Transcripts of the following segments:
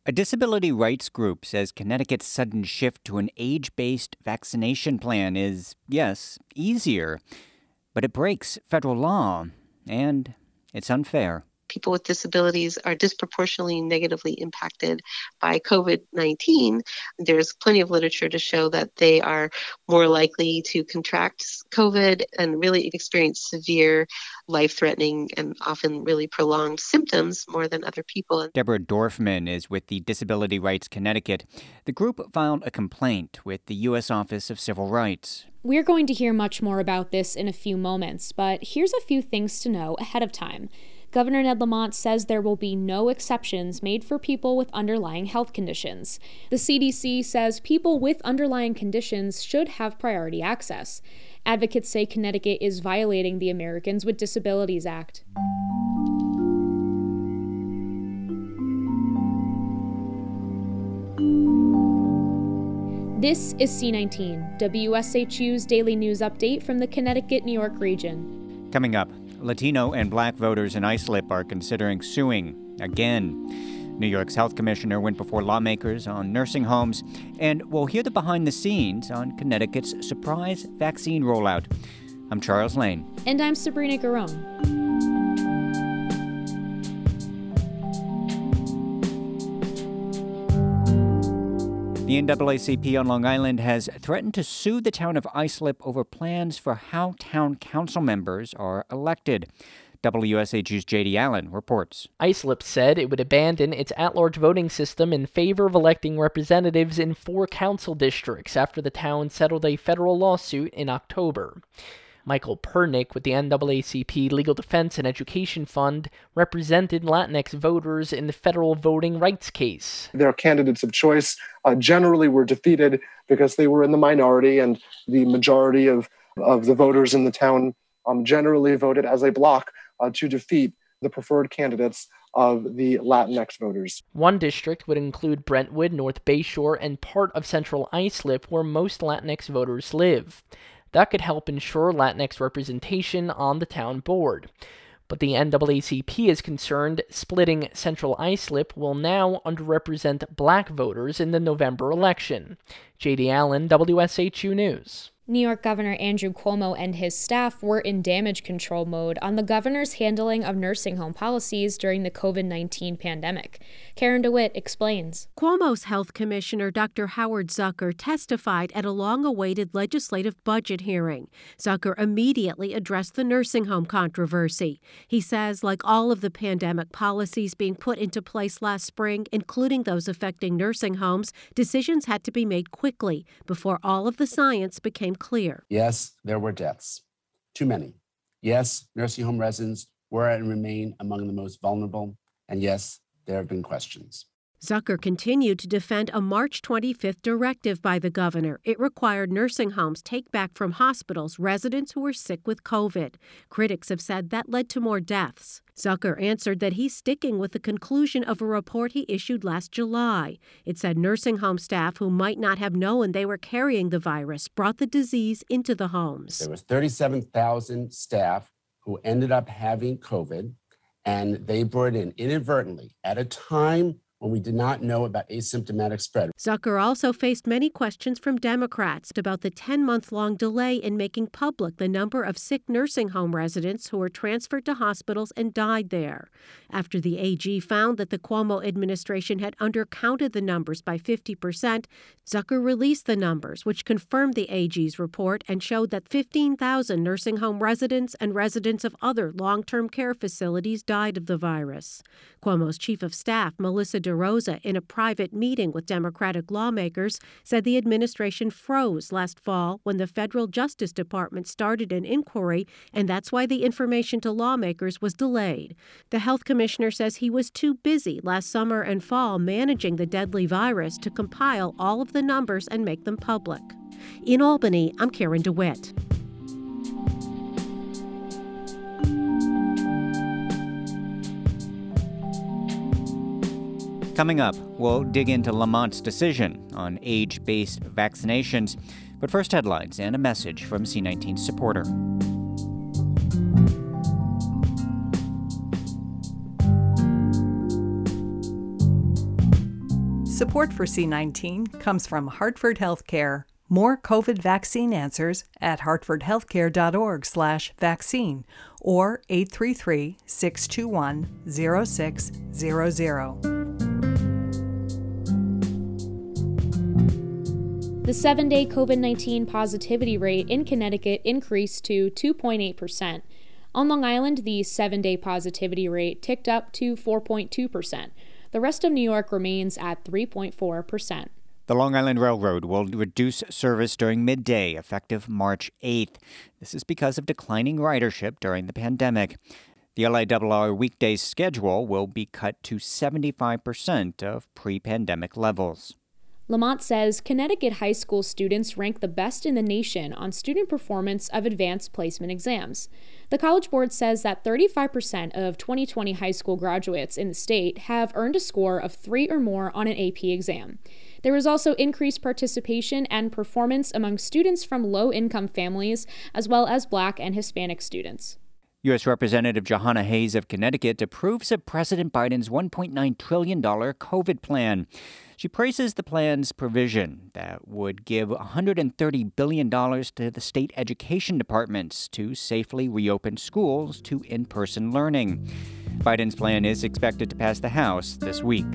A disability rights group says Connecticut's sudden shift to an age-based vaccination plan is, yes, easier, but it breaks federal law, and it's unfair. People with disabilities are disproportionately negatively impacted by COVID-19. There's plenty of literature to show that they are more likely to contract COVID and really experience severe, life-threatening, and often really prolonged symptoms more than other people. Deborah Dorfman is with the Disability Rights Connecticut. The group filed a complaint with the U.S. Office of Civil Rights. We're going to hear much more about this in a few moments, but here's a few things to know ahead of time. Governor Ned Lamont says there will be no exceptions made for people with underlying health conditions. The CDC says people with underlying conditions should have priority access. Advocates say Connecticut is violating the Americans with Disabilities Act. This is C19, WSHU's daily news update from the Connecticut-New York region. Coming up, Latino and Black voters in Islip are considering suing again. New York's health commissioner went before lawmakers on nursing homes, and we'll hear the behind the scenes on Connecticut's surprise vaccine rollout. I'm Charles Lane. And I'm Sabrina Garone. The NAACP on Long Island has threatened to sue the town of Islip over plans for how town council members are elected. WSHU's J.D. Allen reports. Islip said it would abandon its at-large voting system in favor of electing representatives in 4 council districts after the town settled a federal lawsuit in October. Michael Pernick with the NAACP Legal Defense and Education Fund represented Latinx voters in the federal voting rights case. Their candidates of choice generally were defeated because they were in the minority, and the majority of the voters in the town generally voted as a bloc to defeat the preferred candidates of the Latinx voters. One district would include Brentwood, North Bayshore, and part of central Islip, where most Latinx voters live. That could help ensure Latinx representation on the town board. But the NAACP is concerned splitting Central Islip will now underrepresent Black voters in the November election. J.D. Allen, WSHU News. New York Governor Andrew Cuomo and his staff were in damage control mode on the governor's handling of nursing home policies during the COVID-19 pandemic. Karen DeWitt explains. Cuomo's health commissioner, Dr. Howard Zucker, testified at a long-awaited legislative budget hearing. Zucker immediately addressed the nursing home controversy. He says, like all of the pandemic policies being put into place last spring, including those affecting nursing homes, decisions had to be made quickly before all of the science became clear. Yes, there were deaths. Too many. Yes, nursing home residents were and remain among the most vulnerable. And yes, there have been questions. Zucker continued to defend a March 25th directive by the governor. It required nursing homes take back from hospitals residents who were sick with COVID. Critics have said that led to more deaths. Zucker answered that he's sticking with the conclusion of a report he issued last July. It said nursing home staff who might not have known they were carrying the virus brought the disease into the homes. There was 37,000 staff who ended up having COVID, and they brought it in inadvertently at a time when we did not know about asymptomatic spread. Zucker also faced many questions from Democrats about the 10-month-long delay in making public the number of sick nursing home residents who were transferred to hospitals and died there. After the AG found that the Cuomo administration had undercounted the numbers by 50%, Zucker released the numbers, which confirmed the AG's report and showed that 15,000 nursing home residents and residents of other long-term care facilities died of the virus. Cuomo's chief of staff, Melissa DeRosa, in a private meeting with Democratic lawmakers, said the administration froze last fall when the federal Justice Department started an inquiry, and that's why the information to lawmakers was delayed. The health commissioner says he was too busy last summer and fall managing the deadly virus to compile all of the numbers and make them public. In Albany, I'm Karen DeWitt. Coming up, we'll dig into Lamont's decision on age-based vaccinations. But first, headlines and a message from C19 supporter. Support for C19 comes from Hartford Healthcare. More COVID vaccine answers at hartfordhealthcare.org/vaccine or 833-621-0600. The 7-day COVID-19 positivity rate in Connecticut increased to 2.8%. On Long Island, the 7-day positivity rate ticked up to 4.2%. The rest of New York remains at 3.4%. The Long Island Railroad will reduce service during midday, effective March 8th. This is because of declining ridership during the pandemic. The LIRR weekday schedule will be cut to 75% of pre-pandemic levels. Lamont says Connecticut high school students rank the best in the nation on student performance of advanced placement exams. The College Board says that 35% of 2020 high school graduates in the state have earned a score of 3 or more on an AP exam. There was also increased participation and performance among students from low-income families, as well as Black and Hispanic students. U.S. Representative Jahana Hayes of Connecticut approves of President Biden's $1.9 trillion COVID plan. She praises the plan's provision that would give $130 billion to the state education departments to safely reopen schools to in-person learning. Biden's plan is expected to pass the House this week.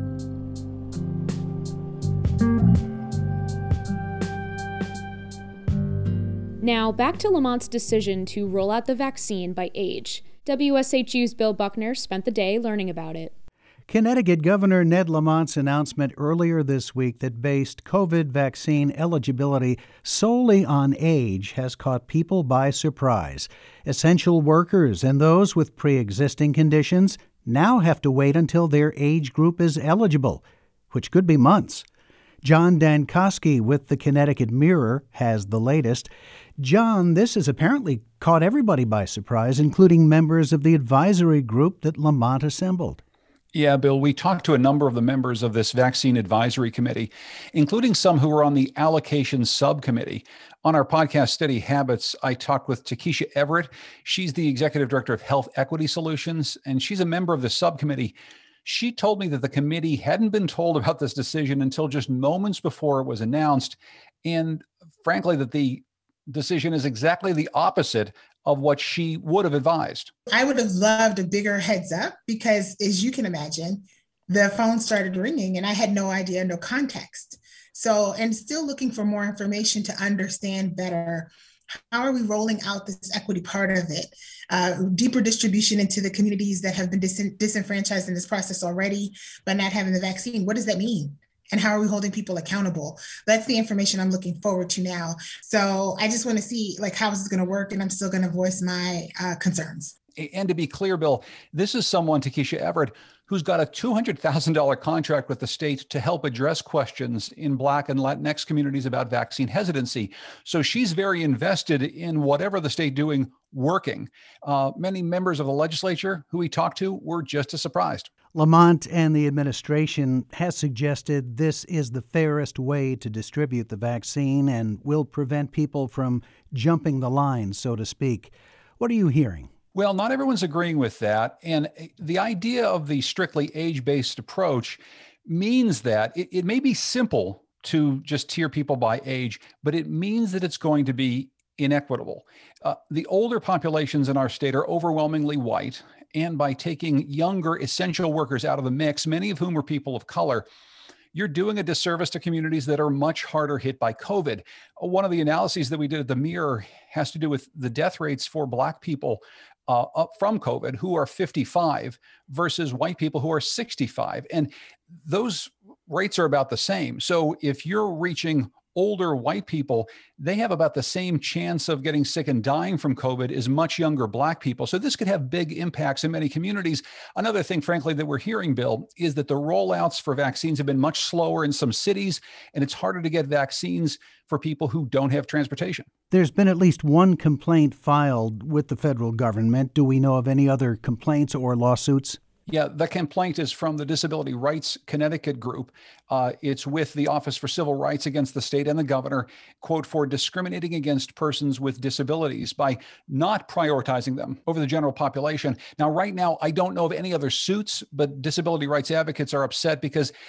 Now, back to Lamont's decision to roll out the vaccine by age. WSHU's Bill Buckner spent the day learning about it. Connecticut Governor Ned Lamont's announcement earlier this week that based COVID vaccine eligibility solely on age has caught people by surprise. Essential workers and those with pre-existing conditions now have to wait until their age group is eligible, which could be months. John Dankosky with the Connecticut Mirror has the latest. John, this has apparently caught everybody by surprise, including members of the advisory group that Lamont assembled. Yeah, Bill, we talked to a number of the members of this vaccine advisory committee, including some who were on the allocation subcommittee. On our podcast, Steady Habits, I talked with Takesha Everett. She's the executive director of Health Equity Solutions, and she's a member of the subcommittee. She told me that the committee hadn't been told about this decision until just moments before it was announced, and frankly, that the decision is exactly the opposite of what she would have advised. I would have loved a bigger heads up because, as you can imagine, the phone started ringing and I had no idea, no context. So, and still looking for more information to understand better. How are we rolling out this equity part of it? Deeper distribution into the communities that have been disenfranchised in this process already, but not having the vaccine. What does that mean? And how are we holding people accountable? That's the information I'm looking forward to now. So I just want to see how is this going to work? And I'm still going to voice my concerns. And to be clear, Bill, this is someone, Takesha Everett, who's got a $200,000 contract with the state to help address questions in Black and Latinx communities about vaccine hesitancy. So she's very invested in whatever the state doing working. Many members of the legislature who we talked to were just as surprised. Lamont and the administration has suggested this is the fairest way to distribute the vaccine and will prevent people from jumping the line, so to speak. What are you hearing? Well, not everyone's agreeing with that. And the idea of the strictly age-based approach means that it may be simple to just tier people by age, but it means that it's going to be inequitable. The older populations in our state are overwhelmingly white, and by taking younger essential workers out of the mix, many of whom are people of color, you're doing a disservice to communities that are much harder hit by COVID. One of the analyses that we did at the Mirror has to do with the death rates for Black people from COVID who are 55 versus white people who are 65. And those rates are about the same. So if you're reaching older white people, they have about the same chance of getting sick and dying from COVID as much younger Black people. So this could have big impacts in many communities. Another thing, frankly, that we're hearing, Bill, is that the rollouts for vaccines have been much slower in some cities, and it's harder to get vaccines for people who don't have transportation. There's been at least one complaint filed with the federal government. Do we know of any other complaints or lawsuits? Yeah, the complaint is from the Disability Rights Connecticut group. It's with the Office for Civil Rights against the state and the governor, quote, for discriminating against persons with disabilities by not prioritizing them over the general population. Now, right now, I don't know of any other suits, but disability rights advocates are upset because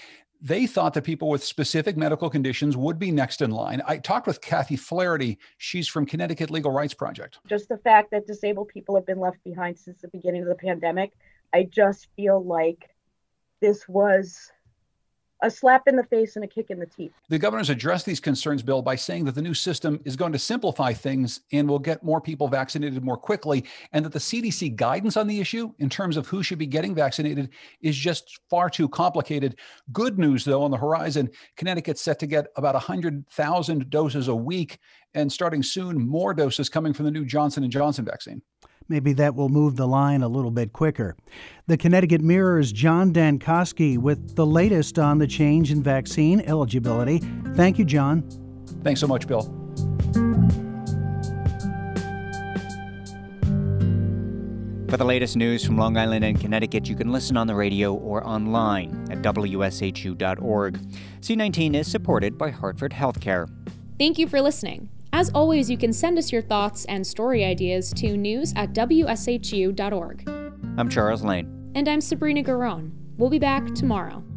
they thought that people with specific medical conditions would be next in line. I talked with Kathy Flaherty. She's from Connecticut Legal Rights Project. Just the fact that disabled people have been left behind since the beginning of the pandemic, I just feel like this was a slap in the face and a kick in the teeth. The governor's addressed these concerns, Bill, by saying that the new system is going to simplify things and will get more people vaccinated more quickly, and that the CDC guidance on the issue in terms of who should be getting vaccinated is just far too complicated. Good news, though, on the horizon. Connecticut's set to get about 100,000 doses a week, and starting soon, more doses coming from the new Johnson & Johnson vaccine. Maybe that will move the line a little bit quicker. The Connecticut Mirror's John Dankosky with the latest on the change in vaccine eligibility. Thank you, John. Thanks so much, Bill. For the latest news from Long Island and Connecticut, you can listen on the radio or online at WSHU.org. C19 is supported by Hartford Healthcare. Thank you for listening. As always, you can send us your thoughts and story ideas to news@WSHU.org. I'm Charles Lane. And I'm Sabrina Garone. We'll be back tomorrow.